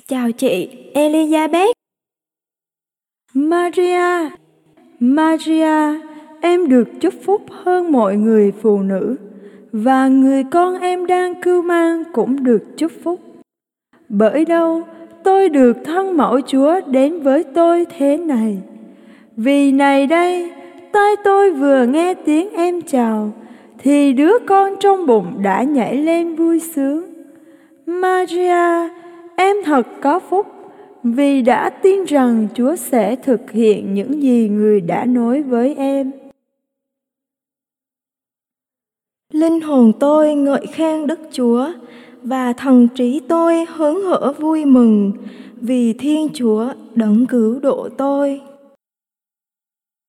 Chào chị Elizabeth. Maria, Maria, em được chúc phúc hơn mọi người phụ nữ, và người con em đang cưu mang cũng được chúc phúc. Bởi đâu tôi được thân mẫu Chúa đến với tôi thế này. Vì này đây, tai tôi vừa nghe tiếng em chào, thì đứa con trong bụng đã nhảy lên vui sướng. Maria, em thật có phúc, vì đã tin rằng Chúa sẽ thực hiện những gì Người đã nói với em. Linh hồn tôi ngợi khen Đức Chúa, và thần trí tôi hớn hở vui mừng, vì Thiên Chúa đấng cứu độ tôi.